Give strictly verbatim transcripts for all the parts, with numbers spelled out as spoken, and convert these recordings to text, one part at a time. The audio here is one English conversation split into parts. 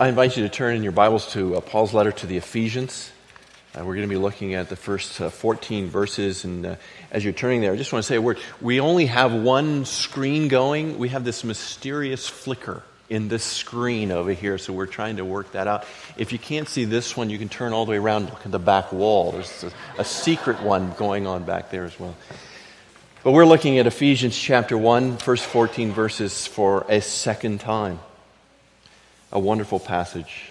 I invite you to turn in your Bibles to uh, Paul's letter to the Ephesians. Uh, we're going to be looking at the first uh, fourteen verses, and uh, as you're turning there, I just want to say a word. We only have one screen going. We have this mysterious flicker in this screen over here, so we're trying to work that out. If you can't see this one, you can turn all the way around and look at the back wall. There's a, a secret one going on back there as well. But we're looking at Ephesians chapter one, first fourteen verses for a second time. A wonderful passage.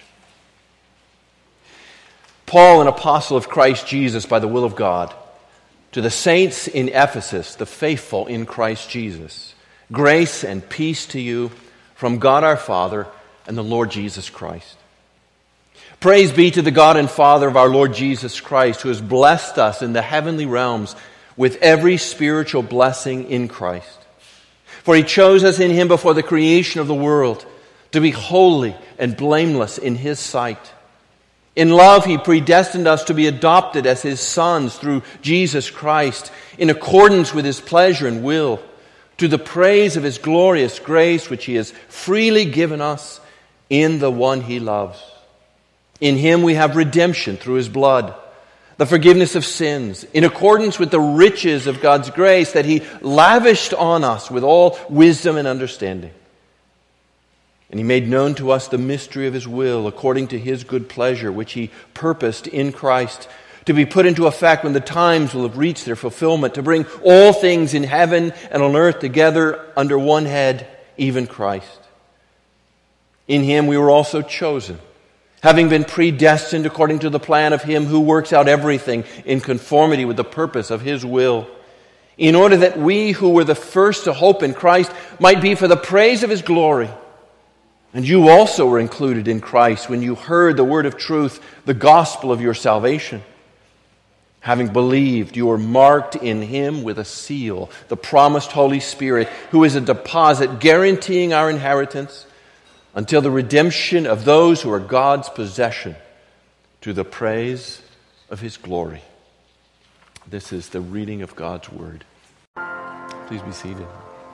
Paul, an apostle of Christ Jesus by the will of God, to the saints in Ephesus, the faithful in Christ Jesus, grace and peace to you from God our Father and the Lord Jesus Christ. Praise be to the God and Father of our Lord Jesus Christ, who has blessed us in the heavenly realms with every spiritual blessing in Christ. For he chose us in him before the creation of the world, to be holy and blameless in his sight. In love, he predestined us to be adopted as his sons through Jesus Christ, in accordance with his pleasure and will, to the praise of his glorious grace, which he has freely given us in the one he loves. In him we have redemption through his blood, the forgiveness of sins, in accordance with the riches of God's grace that he lavished on us with all wisdom and understanding. And he made known to us the mystery of his will, according to his good pleasure, which he purposed in Christ, to be put into effect when the times will have reached their fulfillment, to bring all things in heaven and on earth together under one head, even Christ. In him we were also chosen, having been predestined according to the plan of him who works out everything in conformity with the purpose of his will, in order that we who were the first to hope in Christ might be for the praise of his glory. And you also were included in Christ when you heard the word of truth, the gospel of your salvation. Having believed, you were marked in him with a seal, the promised Holy Spirit, who is a deposit guaranteeing our inheritance until the redemption of those who are God's possession, to the praise of his glory. This is the reading of God's word. Please be seated.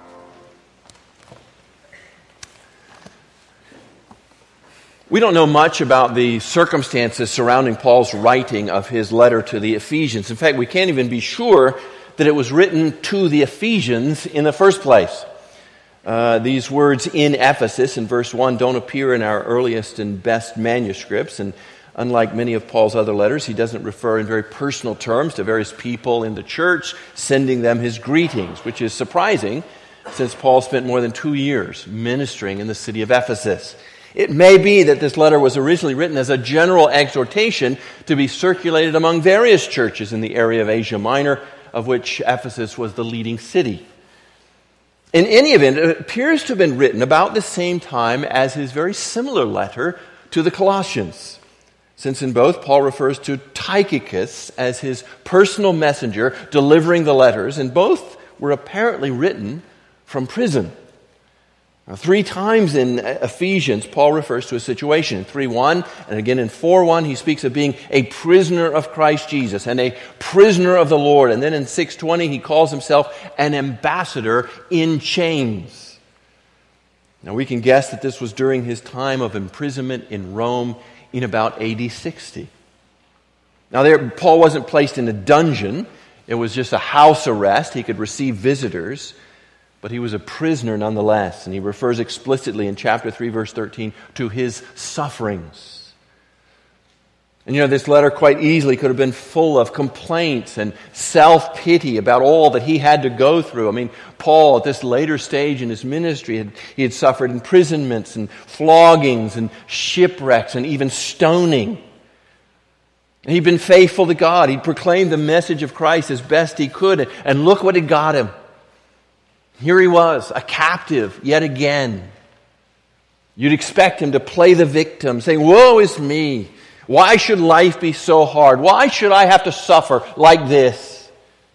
We don't know much about the circumstances surrounding Paul's writing of his letter to the Ephesians. In fact, we can't even be sure that it was written to the Ephesians in the first place. Uh, these words in Ephesus in verse one don't appear in our earliest and best manuscripts, and unlike many of Paul's other letters, he doesn't refer in very personal terms to various people in the church, sending them his greetings, which is surprising since Paul spent more than two years ministering in the city of Ephesus. It may be that this letter was originally written as a general exhortation to be circulated among various churches in the area of Asia Minor, of which Ephesus was the leading city. In any event, it appears to have been written about the same time as his very similar letter to the Colossians, since in both Paul refers to Tychicus as his personal messenger delivering the letters, and both were apparently written from prison. Now, three times in Ephesians, Paul refers to a situation. In three one, and again in four one, he speaks of being a prisoner of Christ Jesus and a prisoner of the Lord. And then in six twenty, he calls himself an ambassador in chains. Now, we can guess that this was during his time of imprisonment in Rome in about A D sixty. Now, there, Paul wasn't placed in a dungeon. It was just a house arrest. He could receive visitors. But he was a prisoner nonetheless, and he refers explicitly in chapter three, verse thirteen, to his sufferings. And you know, this letter quite easily could have been full of complaints and self-pity about all that he had to go through. I mean, Paul, at this later stage in his ministry, had, he had suffered imprisonments and floggings and shipwrecks and even stoning. And he'd been faithful to God. He'd proclaimed the message of Christ as best he could, and look what had got him. Here he was, a captive yet again. You'd expect him to play the victim, saying, "Woe is me. Why should life be so hard? Why should I have to suffer like this?"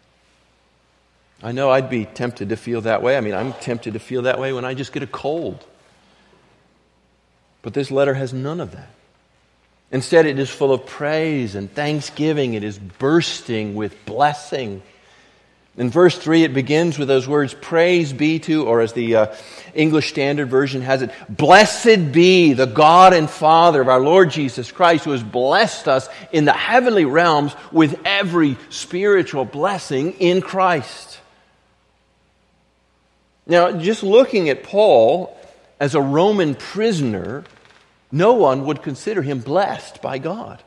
I know I'd be tempted to feel that way. I mean, I'm tempted to feel that way when I just get a cold. But this letter has none of that. Instead, it is full of praise and thanksgiving. It is bursting with blessing. In verse three, it begins with those words, praise be to, or as the uh, English Standard Version has it, blessed be the God and Father of our Lord Jesus Christ, who has blessed us in the heavenly realms with every spiritual blessing in Christ. Now, just looking at Paul as a Roman prisoner, no one would consider him blessed by God.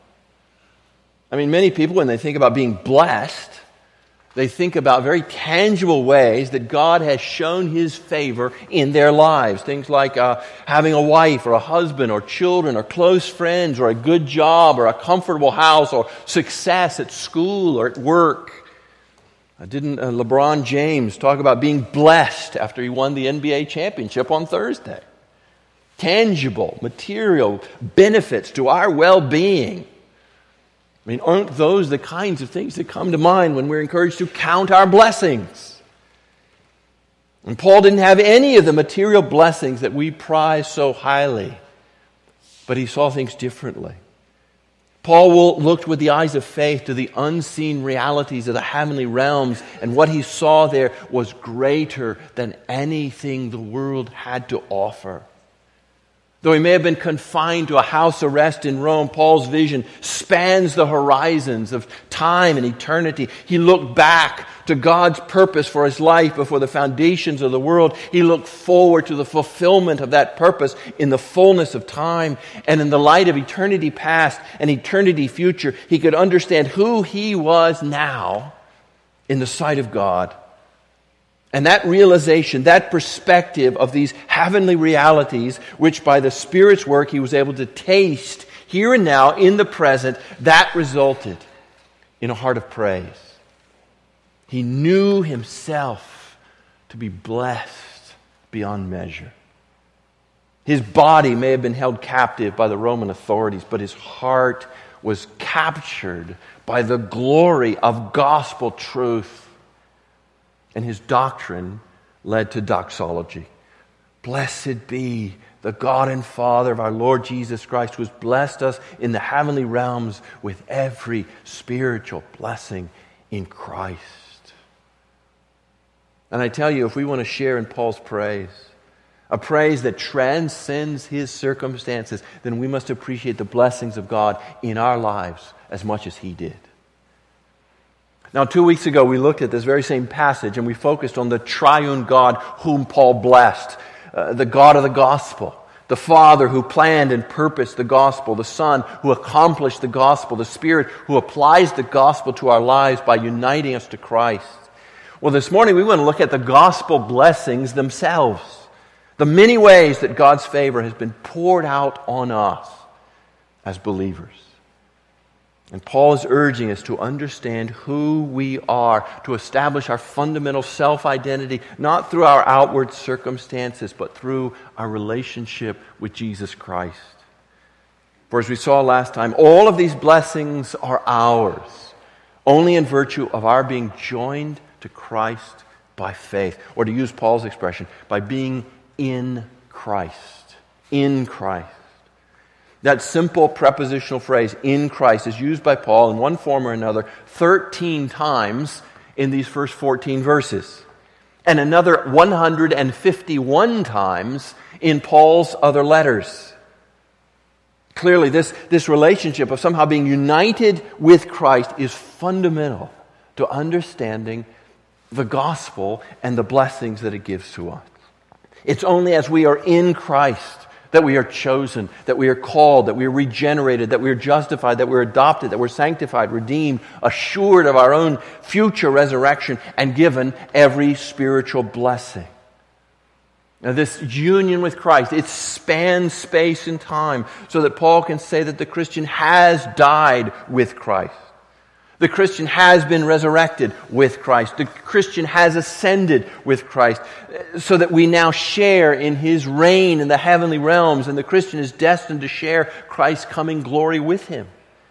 I mean, many people, when they think about being blessed, they think about very tangible ways that God has shown His favor in their lives. Things like uh, having a wife or a husband or children or close friends or a good job or a comfortable house or success at school or at work. Uh, didn't uh, LeBron James talk about being blessed after he won the N B A championship on Thursday? Tangible, material benefits to our well-being. I mean, aren't those the kinds of things that come to mind when we're encouraged to count our blessings? And Paul didn't have any of the material blessings that we prize so highly, but he saw things differently. Paul looked with the eyes of faith to the unseen realities of the heavenly realms, and what he saw there was greater than anything the world had to offer. Though he may have been confined to a house arrest in Rome, Paul's vision spans the horizons of time and eternity. He looked back to God's purpose for his life before the foundations of the world. He looked forward to the fulfillment of that purpose in the fullness of time. And in the light of eternity past and eternity future, he could understand who he was now in the sight of God. And that realization, that perspective of these heavenly realities, which by the Spirit's work he was able to taste here and now in the present, that resulted in a heart of praise. He knew himself to be blessed beyond measure. His body may have been held captive by the Roman authorities, but his heart was captured by the glory of gospel truth. And his doctrine led to doxology. Blessed be the God and Father of our Lord Jesus Christ, who has blessed us in the heavenly realms with every spiritual blessing in Christ. And I tell you, if we want to share in Paul's praise, a praise that transcends his circumstances, then we must appreciate the blessings of God in our lives as much as he did. Now, two weeks ago, we looked at this very same passage and we focused on the triune God whom Paul blessed, uh, the God of the gospel, the Father who planned and purposed the gospel, the Son who accomplished the gospel, the Spirit who applies the gospel to our lives by uniting us to Christ. Well, this morning we want to look at the gospel blessings themselves, the many ways that God's favor has been poured out on us as believers. And Paul is urging us to understand who we are, to establish our fundamental self-identity, not through our outward circumstances, but through our relationship with Jesus Christ. For as we saw last time, all of these blessings are ours, only in virtue of our being joined to Christ by faith, or to use Paul's expression, by being in Christ. In Christ. That simple prepositional phrase, in Christ, is used by Paul in one form or another thirteen times in these first fourteen verses. And another one hundred fifty-one times in Paul's other letters. Clearly, this, this relationship of somehow being united with Christ is fundamental to understanding the gospel and the blessings that it gives to us. It's only as we are in Christ that we are chosen, that we are called, that we are regenerated, that we are justified, that we're adopted, that we're sanctified, redeemed, assured of our own future resurrection, and given every spiritual blessing. Now, this union with Christ, it spans space and time so that Paul can say that the Christian has died with Christ. The Christian has been resurrected with Christ. The Christian has ascended with Christ, so that we now share in his reign in the heavenly realms, and the Christian is destined to share Christ's coming glory with him.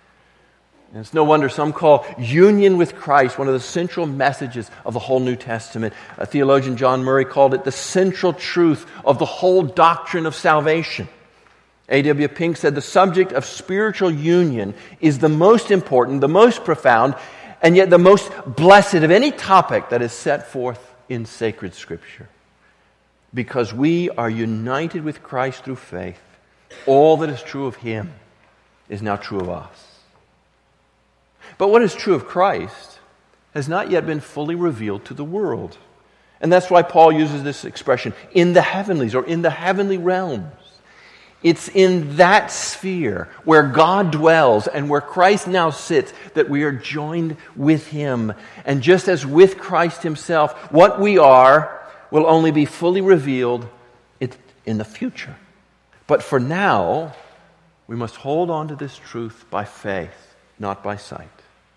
And it's no wonder some call union with Christ one of the central messages of the whole New Testament. A theologian, John Murray, called it the central truth of the whole doctrine of salvation. A W Pink said the subject of spiritual union is the most important, the most profound, and yet the most blessed of any topic that is set forth in sacred Scripture. Because we are united with Christ through faith, all that is true of Him is now true of us. But what is true of Christ has not yet been fully revealed to the world. And that's why Paul uses this expression, in the heavenlies, or in the heavenly realms. It's in that sphere where God dwells and where Christ now sits that we are joined with Him. And just as with Christ Himself, what we are will only be fully revealed in the future. But for now, we must hold on to this truth by faith, not by sight.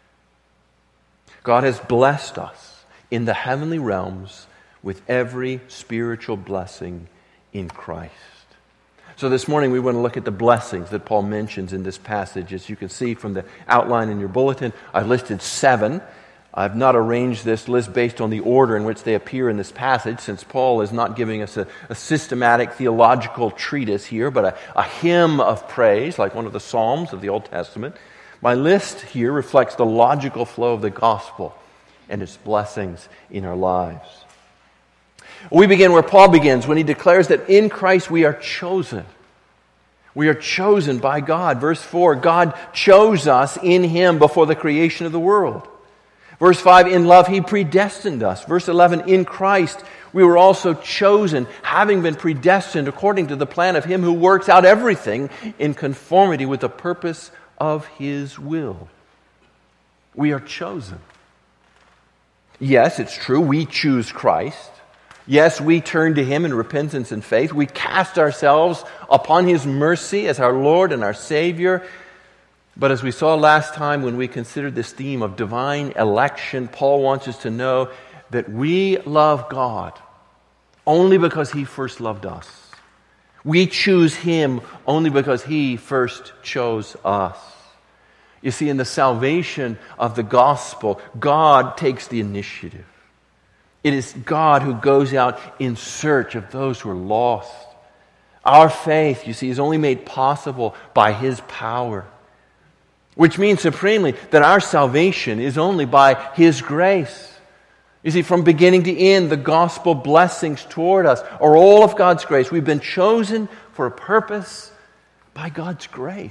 God has blessed us in the heavenly realms with every spiritual blessing in Christ. So this morning we want to look at the blessings that Paul mentions in this passage. As you can see from the outline in your bulletin, I've listed seven. I've not arranged this list based on the order in which they appear in this passage, since Paul is not giving us a, a systematic theological treatise here, but a, a hymn of praise, like one of the Psalms of the Old Testament. My list here reflects the logical flow of the gospel and its blessings in our lives. We begin where Paul begins, when he declares that in Christ we are chosen. We are chosen by God. Verse four, God chose us in Him before the creation of the world. Verse five, in love He predestined us. Verse eleven, in Christ we were also chosen, having been predestined according to the plan of Him who works out everything in conformity with the purpose of His will. We are chosen. Yes, it's true, we choose Christ. Yes, we turn to Him in repentance and faith. We cast ourselves upon His mercy as our Lord and our Savior. But as we saw last time when we considered this theme of divine election, Paul wants us to know that we love God only because He first loved us. We choose Him only because He first chose us. You see, in the salvation of the gospel, God takes the initiative. It is God who goes out in search of those who are lost. Our faith, you see, is only made possible by His power. Which means supremely that our salvation is only by His grace. You see, from beginning to end, the gospel blessings toward us are all of God's grace. We've been chosen for a purpose by God's grace.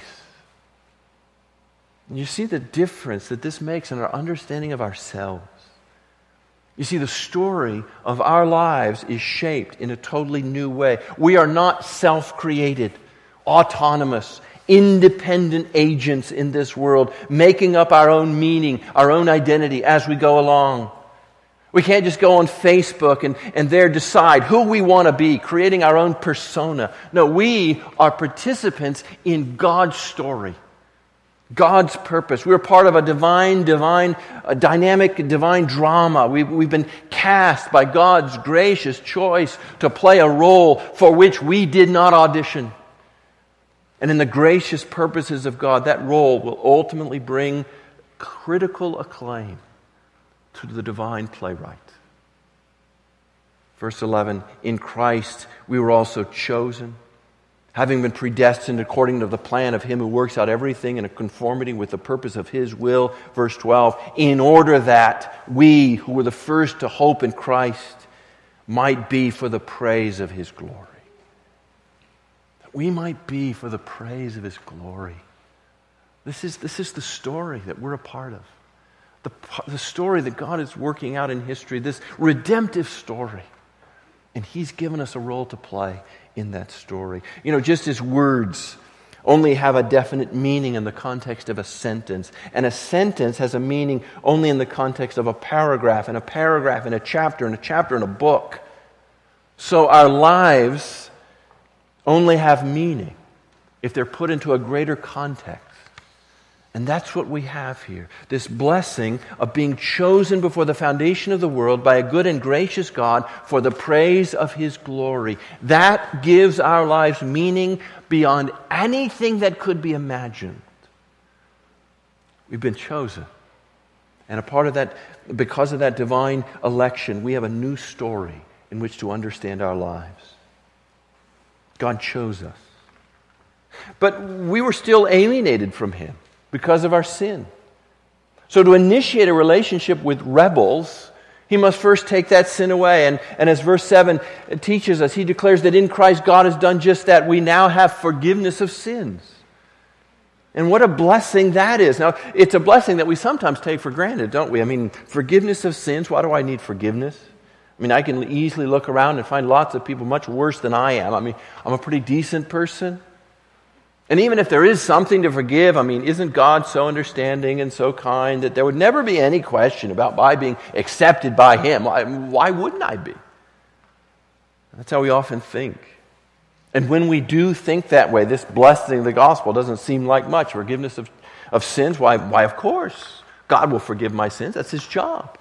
And you see the difference that this makes in our understanding of ourselves. You see, the story of our lives is shaped in a totally new way. We are not self-created, autonomous, independent agents in this world, making up our own meaning, our own identity as we go along. We can't just go on Facebook and, and there decide who we want to be, creating our own persona. No, we are participants in God's story, God's purpose. We're part of a divine, divine, a dynamic, divine drama. We've, we've been cast by God's gracious choice to play a role for which we did not audition. And in the gracious purposes of God, that role will ultimately bring critical acclaim to the divine playwright. Verse eleven, in Christ we were also chosen, having been predestined according to the plan of Him who works out everything in conformity with the purpose of His will. Verse twelve, in order that we who were the first to hope in Christ might be for the praise of His glory. That we might be for the praise of His glory. This is, this is the story that we're a part of. The, the story that God is working out in history, this redemptive story. And He's given us a role to play in that story. You know, just as words only have a definite meaning in the context of a sentence, and a sentence has a meaning only in the context of a paragraph, and a paragraph in a chapter, and a chapter in a book, so our lives only have meaning if they're put into a greater context. And that's what we have here. This blessing of being chosen before the foundation of the world by a good and gracious God for the praise of His glory. That gives our lives meaning beyond anything that could be imagined. We've been chosen. And a part of that, because of that divine election, we have a new story in which to understand our lives. God chose us. But we were still alienated from Him because of our sin. So to initiate a relationship with rebels, he must first take that sin away. And, and as verse seven teaches us, he declares that in Christ God has done just that. We now have forgiveness of sins. And what a blessing that is. Now, it's a blessing that we sometimes take for granted, don't we? I mean, forgiveness of sins, why do I need forgiveness? I mean, I can easily look around and find lots of people much worse than I am. I mean, I'm a pretty decent person. And even if there is something to forgive, I mean, isn't God so understanding and so kind that there would never be any question about my being accepted by Him? Why, why wouldn't I be? That's how we often think. And when we do think that way, this blessing of the gospel doesn't seem like much. Forgiveness of, of sins, why, why, of course, God will forgive my sins. That's His job.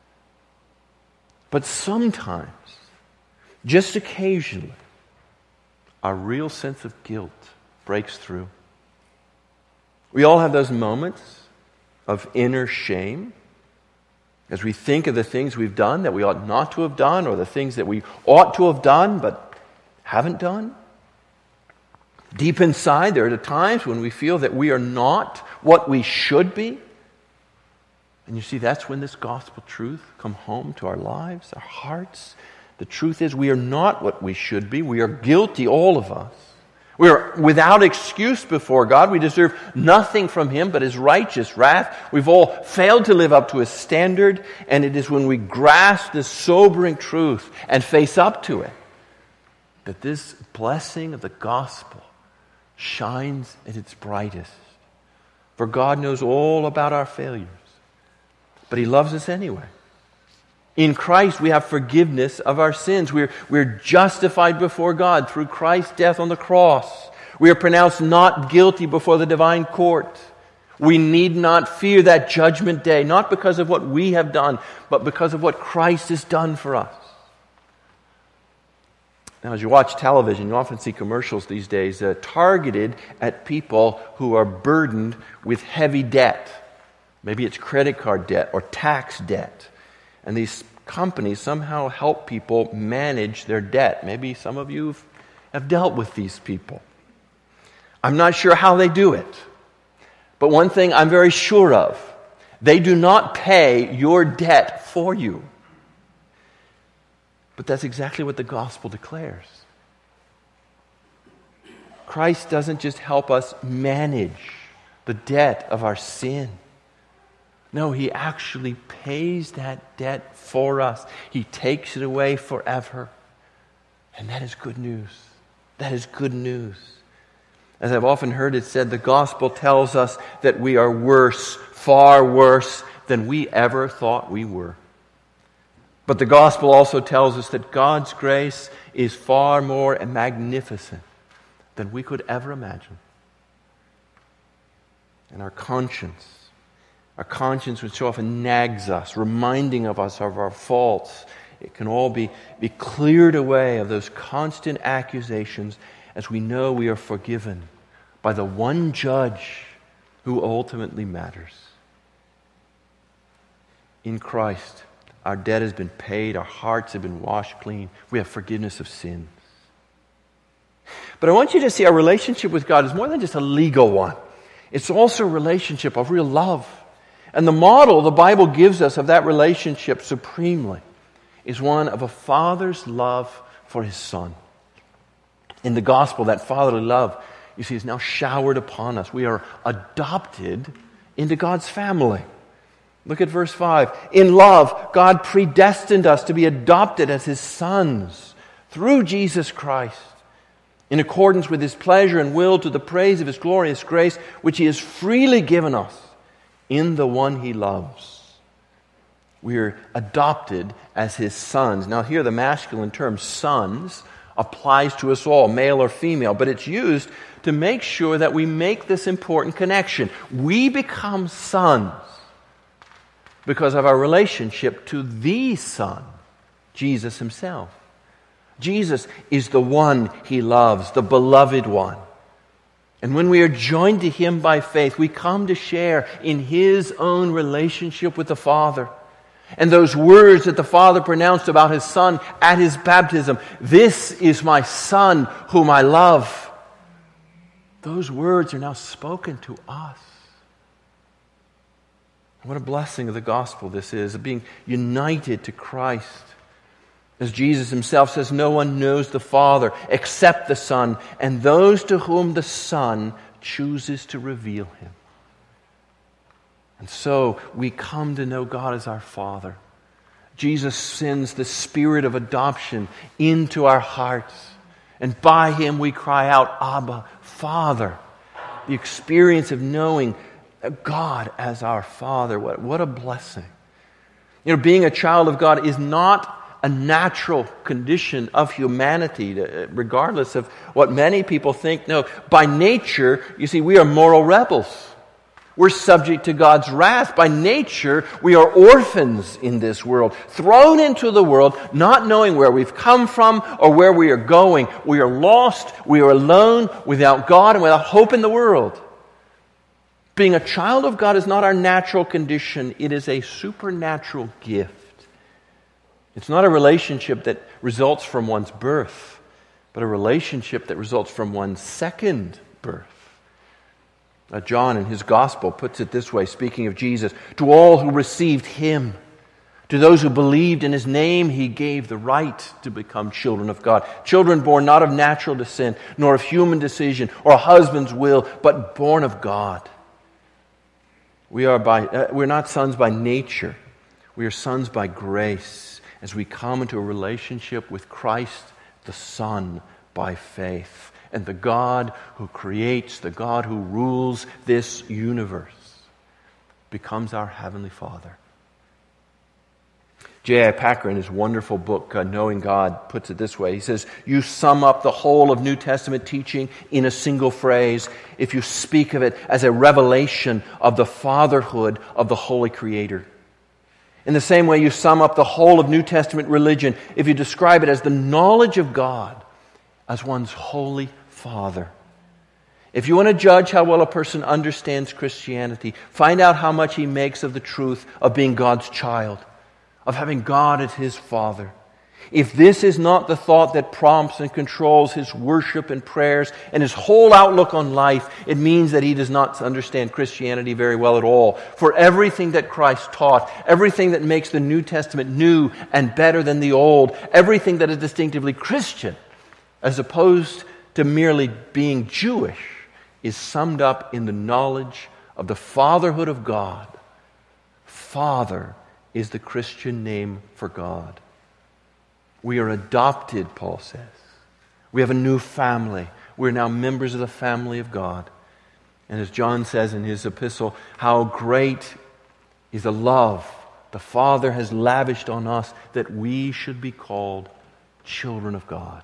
But sometimes, just occasionally, our real sense of guilt breaks through. We all have those moments of inner shame as we think of the things we've done that we ought not to have done, or the things that we ought to have done but haven't done. Deep inside, there are times when we feel that we are not what we should be. And you see, that's when this gospel truth comes home to our lives, our hearts. The truth is, we are not what we should be. We are guilty, all of us. We are without excuse before God. We deserve nothing from Him but His righteous wrath. We've all failed to live up to His standard, and it is when we grasp this sobering truth and face up to it that this blessing of the gospel shines at its brightest. For God knows all about our failures, but He loves us anyway. In Christ, we have forgiveness of our sins. We're, we're justified before God through Christ's death on the cross. We are pronounced not guilty before the divine court. We need not fear that judgment day, not because of what we have done, but because of what Christ has done for us. Now, as you watch television, you often see commercials these days uh, targeted at people who are burdened with heavy debt. Maybe it's credit card debt or tax debt. And these companies somehow help people manage their debt. Maybe some of you have dealt with these people. I'm not sure how they do it. But one thing I'm very sure of, they do not pay your debt for you. But that's exactly what the gospel declares. Christ doesn't just help us manage the debt of our sin. No, He actually pays that debt for us. He takes it away forever. And that is good news. That is good news. As I've often heard it said, the gospel tells us that we are worse, far worse than we ever thought we were. But the gospel also tells us that God's grace is far more magnificent than we could ever imagine. And our conscience, our conscience which so often nags us, reminding of us of our faults, it can all be, be cleared away of those constant accusations as we know we are forgiven by the one judge who ultimately matters. In Christ, our debt has been paid, our hearts have been washed clean, we have forgiveness of sins. But I want you to see our relationship with God is more than just a legal one. It's also a relationship of real love. And the model the Bible gives us of that relationship supremely is one of a father's love for his son. In the gospel, that fatherly love, you see, is now showered upon us. We are adopted into God's family. Look at verse five. In love, God predestined us to be adopted as His sons through Jesus Christ, in accordance with His pleasure and will, to the praise of His glorious grace, which He has freely given us in the one He loves. We are adopted as His sons. Now here the masculine term, sons, applies to us all, male or female, but it's used to make sure that we make this important connection. We become sons because of our relationship to the Son, Jesus Himself. Jesus is the one He loves, the beloved one. And when we are joined to Him by faith, we come to share in His own relationship with the Father. And those words that the Father pronounced about His Son at His baptism, "This is my Son whom I love," those words are now spoken to us. What a blessing of the gospel this is, of being united to Christ. As Jesus himself says, no one knows the Father except the Son, and those to whom the Son chooses to reveal him. And so we come to know God as our Father. Jesus sends the Spirit of adoption into our hearts, and by him we cry out, Abba, Father. The experience of knowing God as our Father, what, what a blessing. You know, being a child of God is not a natural condition of humanity, regardless of what many people think. No, by nature, you see, we are moral rebels. We're subject to God's wrath. By nature, we are orphans in this world, thrown into the world, not knowing where we've come from or where we are going. We are lost, we are alone, without God and without hope in the world. Being a child of God is not our natural condition. It is a supernatural gift. It's not a relationship that results from one's birth, but a relationship that results from one's second birth. Uh, John in his gospel puts it this way, speaking of Jesus, to all who received him, to those who believed in his name, he gave the right to become children of God. Children born not of natural descent, nor of human decision, or a husband's will, but born of God. We are by, uh, we're not sons by nature. We are sons by grace as we come into a relationship with Christ, the Son, by faith. And the God who creates, the God who rules this universe, becomes our Heavenly Father. J I Packer, in his wonderful book, uh, Knowing God, puts it this way. He says, you sum up the whole of New Testament teaching in a single phrase if you speak of it as a revelation of the fatherhood of the Holy Creator. In the same way, you sum up the whole of New Testament religion if you describe it as the knowledge of God as one's Holy Father. If you want to judge how well a person understands Christianity, find out how much he makes of the truth of being God's child, of having God as his Father. If this is not the thought that prompts and controls his worship and prayers and his whole outlook on life, it means that he does not understand Christianity very well at all. For everything that Christ taught, everything that makes the New Testament new and better than the Old, everything that is distinctively Christian, as opposed to merely being Jewish, is summed up in the knowledge of the fatherhood of God. Father is the Christian name for God. We are adopted, Paul says. We have a new family. We're now members of the family of God. And as John says in his epistle, how great is the love the Father has lavished on us that we should be called children of God.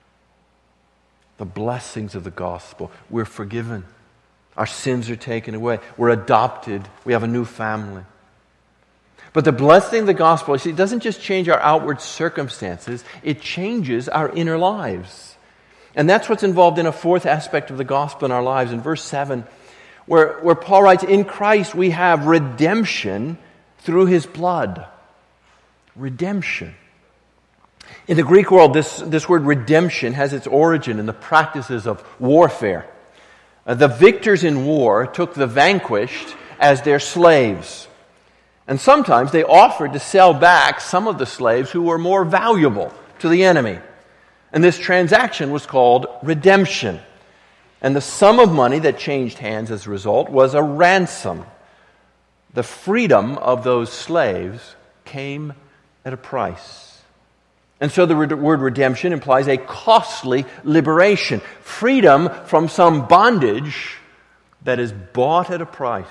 The blessings of the gospel. We're forgiven. Our sins are taken away. We're adopted. We have a new family. But the blessing of the gospel, you see, it doesn't just change our outward circumstances, it changes our inner lives. And that's what's involved in a fourth aspect of the gospel in our lives. In verse seven, where, where Paul writes, in Christ we have redemption through his blood. Redemption. In the Greek world, this, this word redemption has its origin in the practices of warfare. Uh, the victors in war took the vanquished as their slaves. And sometimes they offered to sell back some of the slaves who were more valuable to the enemy. And this transaction was called redemption. And the sum of money that changed hands as a result was a ransom. The freedom of those slaves came at a price. And so the word redemption implies a costly liberation. Freedom from some bondage that is bought at a price.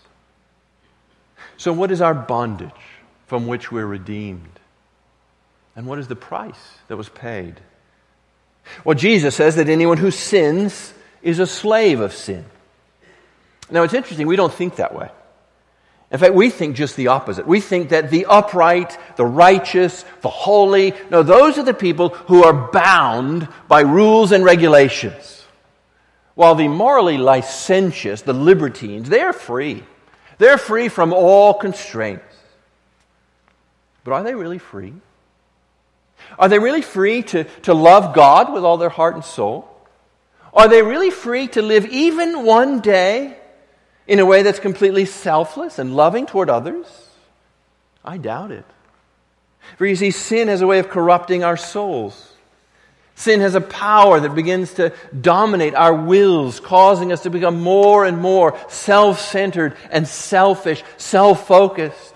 So what is our bondage from which we're redeemed? And what is the price that was paid? Well, Jesus says that anyone who sins is a slave of sin. Now, it's interesting, we don't think that way. In fact, we think just the opposite. We think that the upright, the righteous, the holy, no, those are the people who are bound by rules and regulations. While the morally licentious, the libertines, they're free. They're free from all constraints. But are they really free? Are they really free to, to love God with all their heart and soul? Are they really free to live even one day in a way that's completely selfless and loving toward others? I doubt it. For you see, sin has a way of corrupting our souls. Sin has a power that begins to dominate our wills, causing us to become more and more self-centered and selfish, self-focused.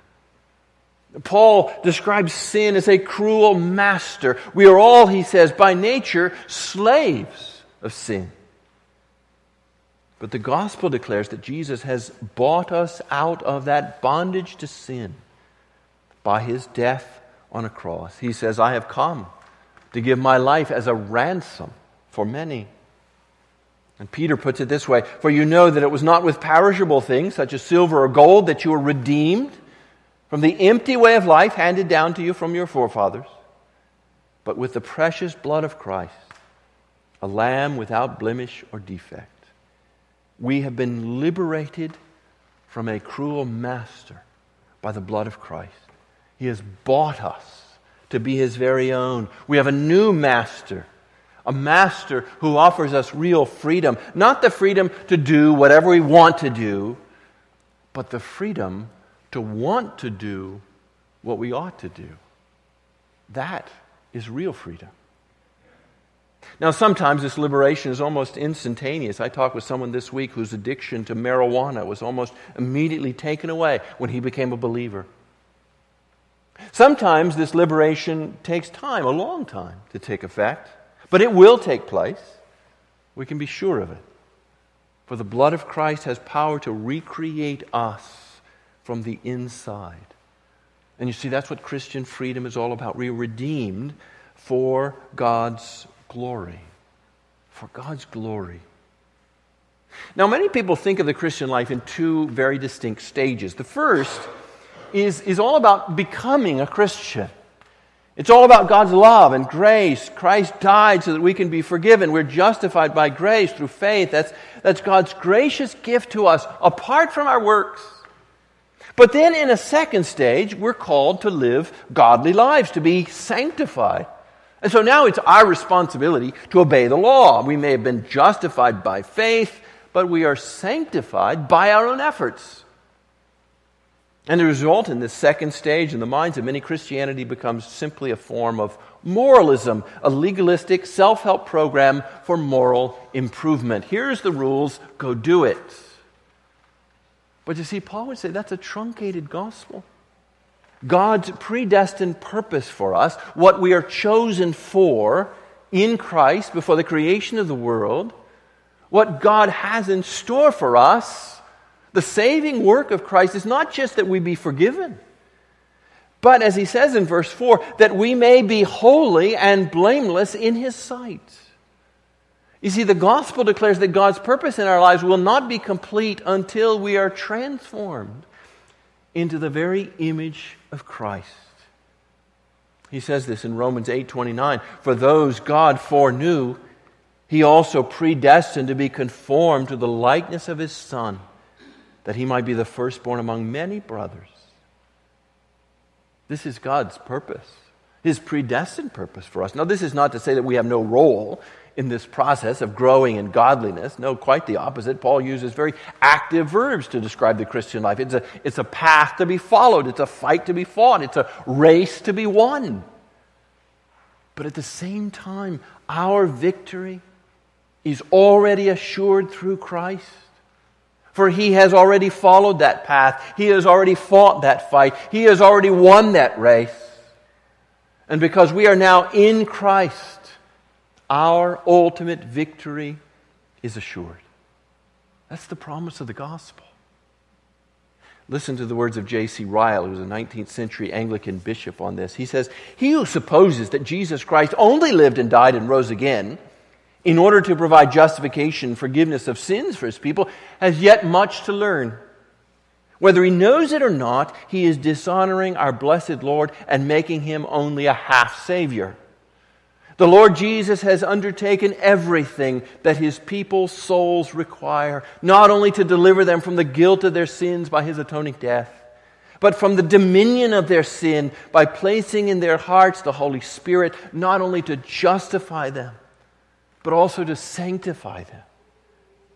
Paul describes sin as a cruel master. We are all, he says, by nature, slaves of sin. But the gospel declares that Jesus has bought us out of that bondage to sin by his death on a cross. He says, I have come to give my life as a ransom for many. And Peter puts it this way, for you know that it was not with perishable things, such as silver or gold, that you were redeemed from the empty way of life handed down to you from your forefathers, but with the precious blood of Christ, a lamb without blemish or defect. We have been liberated from a cruel master by the blood of Christ. He has bought us to be his very own. We have a new master, a master who offers us real freedom. Not the freedom to do whatever we want to do, but the freedom to want to do what we ought to do. That is real freedom. Now, sometimes this liberation is almost instantaneous. I talked with someone this week whose addiction to marijuana was almost immediately taken away when he became a believer. Sometimes this liberation takes time, a long time, to take effect, but it will take place. We can be sure of it. For the blood of Christ has power to recreate us from the inside. And you see, that's what Christian freedom is all about. We are redeemed for God's glory. For God's glory. Now, many people think of the Christian life in two very distinct stages. The first is, is all about becoming a Christian. It's all about God's love and grace. Christ died so that we can be forgiven. We're justified by grace through faith. That's, that's God's gracious gift to us apart from our works. But then in a second stage, we're called to live godly lives, to be sanctified. And so now it's our responsibility to obey the law. We may have been justified by faith, but we are sanctified by our own efforts. And the result in this second stage in the minds of many, Christianity becomes simply a form of moralism, a legalistic self-help program for moral improvement. Here's the rules, go do it. But you see, Paul would say that's a truncated gospel. God's predestined purpose for us, what we are chosen for in Christ before the creation of the world, what God has in store for us, the saving work of Christ is not just that we be forgiven, but as he says in verse four, that we may be holy and blameless in his sight. You see, the gospel declares that God's purpose in our lives will not be complete until we are transformed into the very image of Christ. He says this in Romans eight twenty-nine, for those God foreknew, he also predestined to be conformed to the likeness of his Son, that he might be the firstborn among many brothers. This is God's purpose, his predestined purpose for us. Now, this is not to say that we have no role in this process of growing in godliness. No, quite the opposite. Paul uses very active verbs to describe the Christian life. It's a, it's a path to be followed. It's a fight to be fought. It's a race to be won. But at the same time, our victory is already assured through Christ. For he has already followed that path. He has already fought that fight. He has already won that race. And because we are now in Christ, our ultimate victory is assured. That's the promise of the gospel. Listen to the words of J C Ryle, who was a nineteenth century Anglican bishop on this. He says, he who supposes that Jesus Christ only lived and died and rose again in order to provide justification and forgiveness of sins for his people has yet much to learn. Whether he knows it or not, he is dishonoring our blessed Lord and making him only a half Savior. The Lord Jesus has undertaken everything that his people's souls require, not only to deliver them from the guilt of their sins by his atoning death, but from the dominion of their sin by placing in their hearts the Holy Spirit, not only to justify them, but also to sanctify them. For the Lord Jesus has undertaken everything that his people's souls require, not only to deliver them from the guilt of their sins by his atoning death, but from the dominion of their sin by placing in their hearts the Holy Spirit, not only to justify them, but also to sanctify them. For the Lord Jesus has undertaken everything that his people's souls require, not only to deliver them from the guilt of their sins by his atoning death, but also to sanctify them.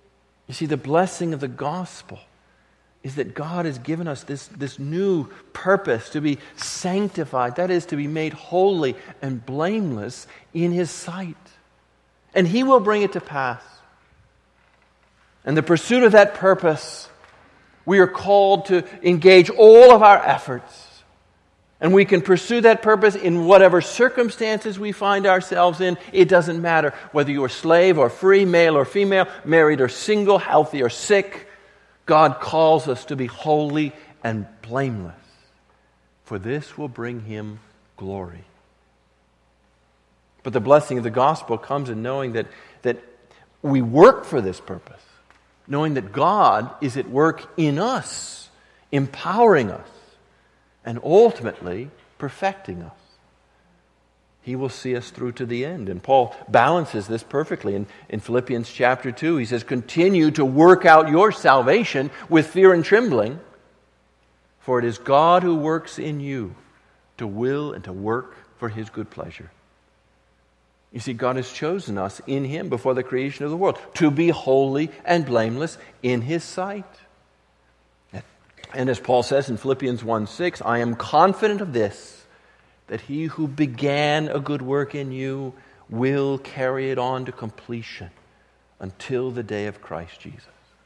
You see, the blessing of the gospel is that God has given us this, this new purpose to be sanctified, that is, to be made holy and blameless in His sight. And He will bring it to pass. In the pursuit of that purpose, we are called to engage all of our efforts. And we can pursue that purpose in whatever circumstances we find ourselves in. It doesn't matter whether you're slave or free, male or female, married or single, healthy or sick. God calls us to be holy and blameless, for this will bring Him glory. But the blessing of the gospel comes in knowing that, that we work for this purpose, knowing that God is at work in us, empowering us, and ultimately perfecting us. He will see us through to the end. And Paul balances this perfectly. In, in Philippians chapter two, he says, continue to work out your salvation with fear and trembling, for it is God who works in you to will and to work for His good pleasure. You see, God has chosen us in Him before the creation of the world to be holy and blameless in His sight. And as Paul says in Philippians one six, I am confident of this, that He who began a good work in you will carry it on to completion until the day of Christ Jesus.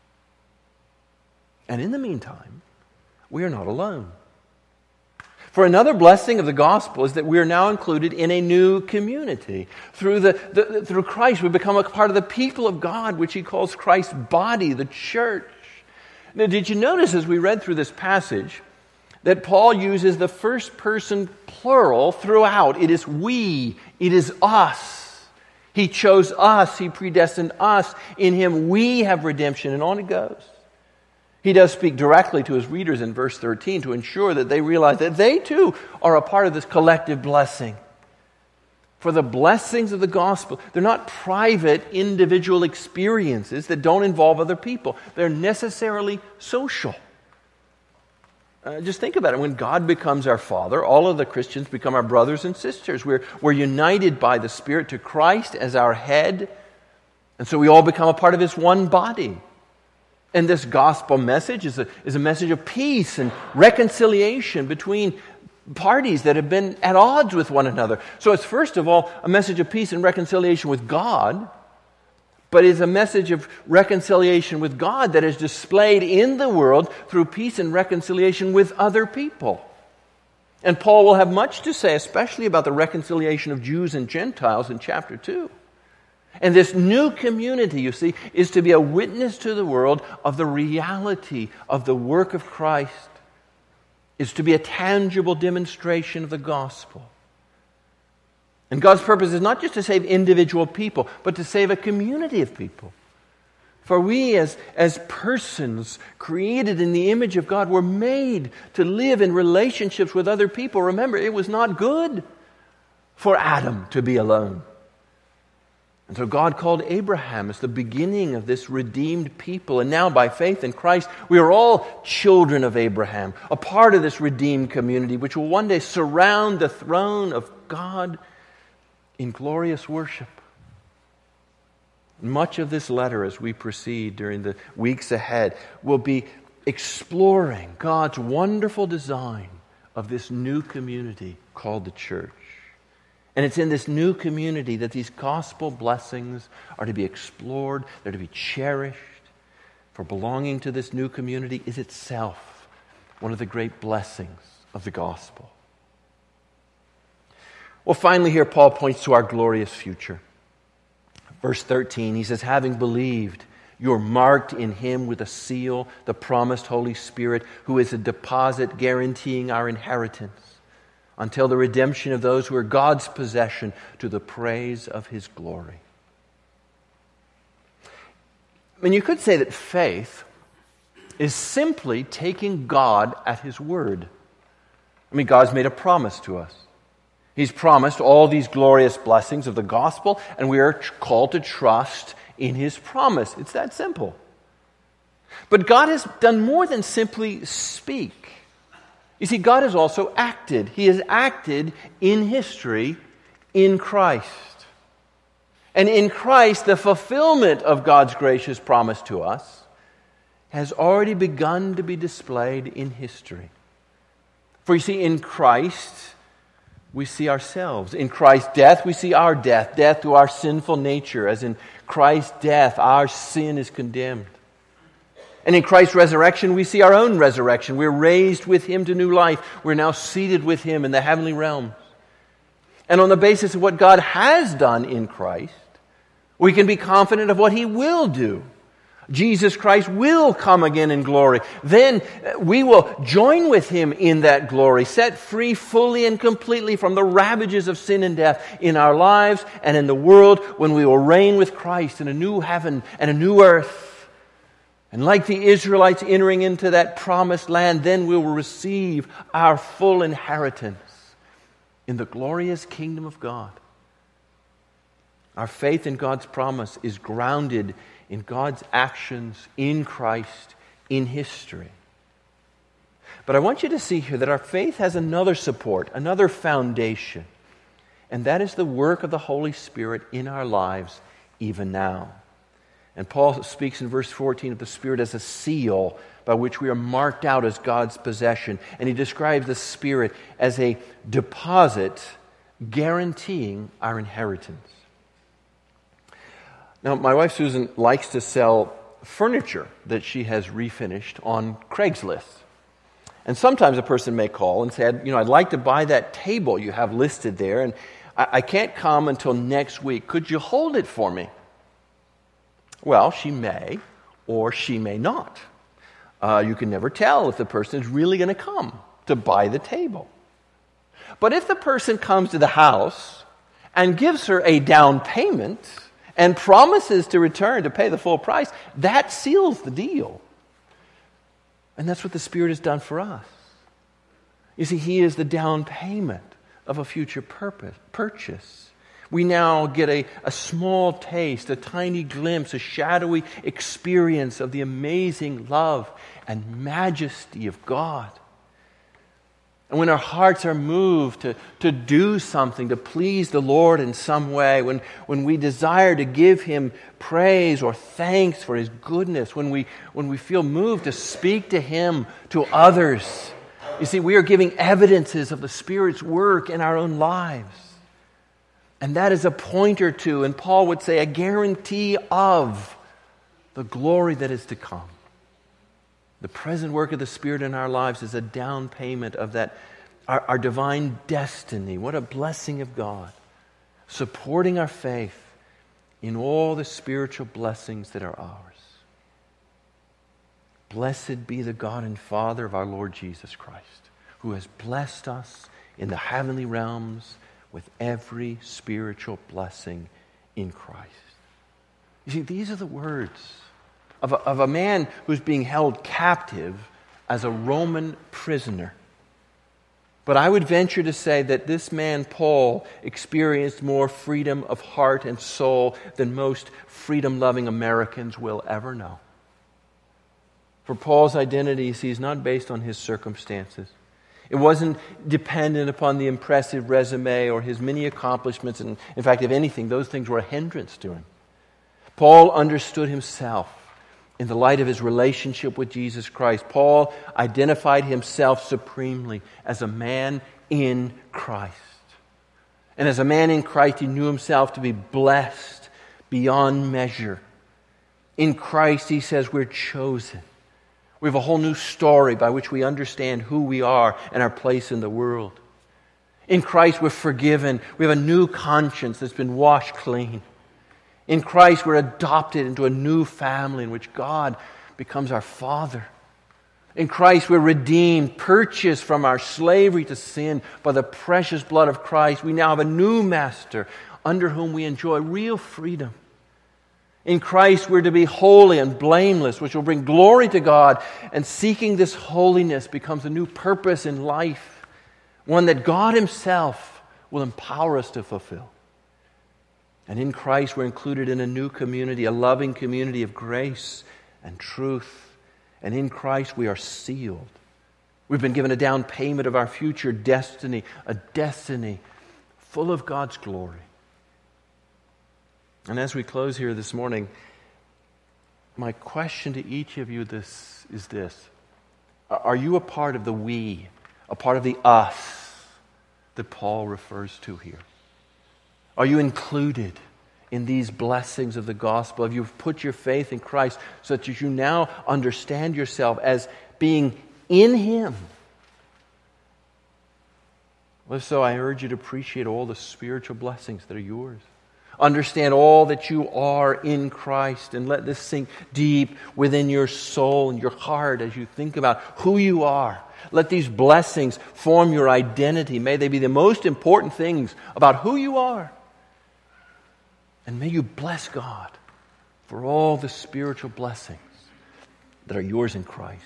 And in the meantime, we are not alone. For another blessing of the gospel is that we are now included in a new community. Through, the, the, through Christ, we become a part of the people of God, which He calls Christ's body, the church. Now, did you notice as we read through this passage that Paul uses the first person plural throughout? It is we, it is us. He chose us, He predestined us. In Him we have redemption, and on it goes. He does speak directly to his readers in verse thirteen to ensure that they realize that they too are a part of this collective blessing. For the blessings of the gospel, they're not private individual experiences that don't involve other people. They're necessarily social. Uh, just think about it. When God becomes our Father, all of the Christians become our brothers and sisters. We're, we're united by the Spirit to Christ as our head. And so we all become a part of His one body. And this gospel message is a, is a message of peace and reconciliation between parties that have been at odds with one another. So it's first of all a message of peace and reconciliation with God, but it's a message of reconciliation with God that is displayed in the world through peace and reconciliation with other people. And Paul will have much to say, especially about the reconciliation of Jews and Gentiles in chapter two. And this new community, you see, is to be a witness to the world of the reality of the work of Christ. Is to be a tangible demonstration of the gospel. And God's purpose is not just to save individual people, but to save a community of people. For we as, as persons created in the image of God were made to live in relationships with other people. Remember, it was not good for Adam to be alone. And so God called Abraham as the beginning of this redeemed people. And now by faith in Christ, we are all children of Abraham, a part of this redeemed community, which will one day surround the throne of God in glorious worship. Much of this letter, as we proceed during the weeks ahead, will be exploring God's wonderful design of this new community called the church. And it's in this new community that these gospel blessings are to be explored, they're to be cherished. For belonging to this new community is itself one of the great blessings of the gospel. Well, finally here Paul points to our glorious future. Verse thirteen, he says, having believed, you're marked in Him with a seal, the promised Holy Spirit, who is a deposit guaranteeing our inheritance, until the redemption of those who are God's possession to the praise of His glory. I mean, you could say that faith is simply taking God at His word. I mean, God's made a promise to us. He's promised all these glorious blessings of the gospel, and we are called to trust in His promise. It's that simple. But God has done more than simply speak. You see, God has also acted. He has acted in history in Christ. And in Christ, the fulfillment of God's gracious promise to us has already begun to be displayed in history. For you see, in Christ, we see ourselves. In Christ's death, we see our death, death to our sinful nature. As in Christ's death, our sin is condemned. And in Christ's resurrection, we see our own resurrection. We're raised with Him to new life. We're now seated with Him in the heavenly realms. And on the basis of what God has done in Christ, we can be confident of what He will do. Jesus Christ will come again in glory. Then we will join with Him in that glory, set free fully and completely from the ravages of sin and death in our lives and in the world, when we will reign with Christ in a new heaven and a new earth. And like the Israelites entering into that promised land, then we will receive our full inheritance in the glorious kingdom of God. Our faith in God's promise is grounded in God's actions in Christ in history. But I want you to see here that our faith has another support, another foundation, and that is the work of the Holy Spirit in our lives even now. And Paul speaks in verse fourteen of the Spirit as a seal by which we are marked out as God's possession. And he describes the Spirit as a deposit guaranteeing our inheritance. Now, my wife Susan likes to sell furniture that she has refinished on Craigslist. And sometimes a person may call and say, you know, I'd like to buy that table you have listed there, and I, I can't come until next week. Could you hold it for me? Well, she may, or she may not. Uh, you can never tell if the person is really going to come to buy the table. But if the person comes to the house and gives her a down payment and promises to return to pay the full price, that seals the deal. And that's what the Spirit has done for us. You see, He is the down payment of a future purpose, purchase. We now get a, a small taste, a tiny glimpse, a shadowy experience of the amazing love and majesty of God. And when our hearts are moved to, to do something, to please the Lord in some way, when, when we desire to give Him praise or thanks for His goodness, when we, when we feel moved to speak to Him, to others, you see, we are giving evidences of the Spirit's work in our own lives. And that is a pointer to, and Paul would say, a guarantee of the glory that is to come. The present work of the Spirit in our lives is a down payment of that, our, our divine destiny. What a blessing of God, supporting our faith in all the spiritual blessings that are ours. Blessed be the God and Father of our Lord Jesus Christ, who has blessed us in the heavenly realms with every spiritual blessing in Christ. You see, these are the words Of a, of a man who's being held captive as a Roman prisoner. But I would venture to say that this man, Paul, experienced more freedom of heart and soul than most freedom-loving Americans will ever know. For Paul's identity, see, is not based on his circumstances. It wasn't dependent upon the impressive resume or his many accomplishments. And in fact, if anything, those things were a hindrance to him. Paul understood himself in the light of his relationship with Jesus Christ. Paul identified himself supremely as a man in Christ. And as a man in Christ, he knew himself to be blessed beyond measure. In Christ, he says, we're chosen. We have a whole new story by which we understand who we are and our place in the world. In Christ, we're forgiven. We have a new conscience that's been washed clean. In Christ, we're adopted into a new family in which God becomes our Father. In Christ, we're redeemed, purchased from our slavery to sin by the precious blood of Christ. We now have a new master under whom we enjoy real freedom. In Christ, we're to be holy and blameless, which will bring glory to God. And seeking this holiness becomes a new purpose in life, one that God Himself will empower us to fulfill. And in Christ, we're included in a new community, a loving community of grace and truth. And in Christ, we are sealed. We've been given a down payment of our future destiny, a destiny full of God's glory. And as we close here this morning, my question to each of you this is this. Are you a part of the we, a part of the us that Paul refers to here? Are you included in these blessings of the gospel? Have you put your faith in Christ so that you now understand yourself as being in Him? Well, if so, I urge you to appreciate all the spiritual blessings that are yours. Understand all that you are in Christ, and let this sink deep within your soul and your heart as you think about who you are. Let these blessings form your identity. May they be the most important things about who you are. And may you bless God for all the spiritual blessings that are yours in Christ.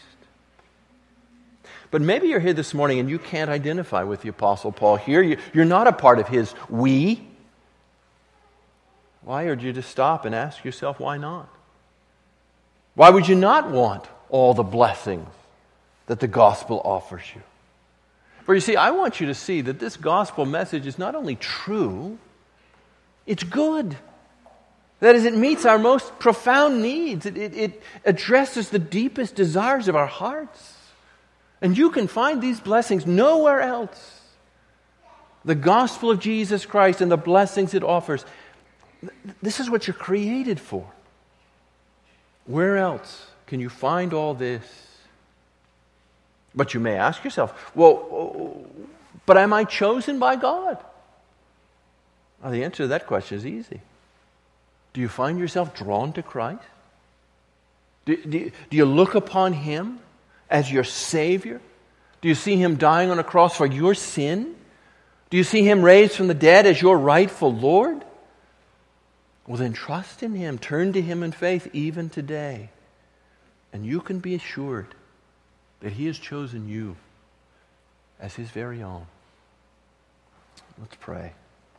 But maybe you're here this morning and you can't identify with the Apostle Paul here. You're not a part of his we. Well, I urge you to stop and ask yourself, why not? Why would you not want all the blessings that the gospel offers you? For you see, I want you to see that this gospel message is not only true, it's good. That is, it meets our most profound needs. It, it, it addresses the deepest desires of our hearts. And you can find these blessings nowhere else. The gospel of Jesus Christ and the blessings it offers, this is what you're created for. Where else can you find all this? But you may ask yourself, well, but am I chosen by God? Well, the answer to that question is easy. Do you find yourself drawn to Christ? Do, do, do you look upon Him as your Savior? Do you see Him dying on a cross for your sin? Do you see Him raised from the dead as your rightful Lord? Well, then trust in Him. Turn to Him in faith even today. And you can be assured that He has chosen you as His very own. Let's pray.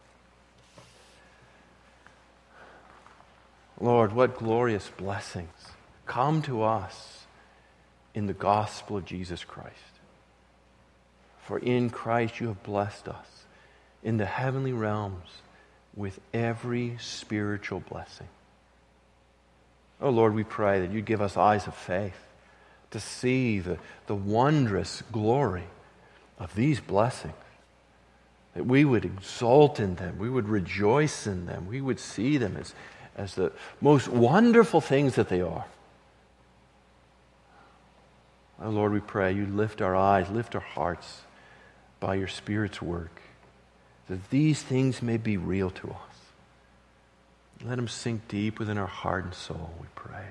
Lord, what glorious blessings come to us in the gospel of Jesus Christ. For in Christ you have blessed us in the heavenly realms with every spiritual blessing. Oh Lord, we pray that you give us eyes of faith to see the, the wondrous glory of these blessings. That we would exult in them, we would rejoice in them, we would see them as, as the most wonderful things that they are. Oh Lord, we pray you lift our eyes, lift our hearts by your Spirit's work, that these things may be real to us. Let them sink deep within our heart and soul, we pray.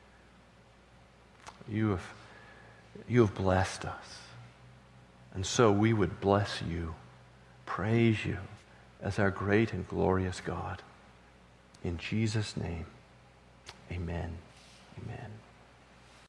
You have, you have blessed us, and so we would bless you, praise you as our great and glorious God. In Jesus' name, amen. Amen.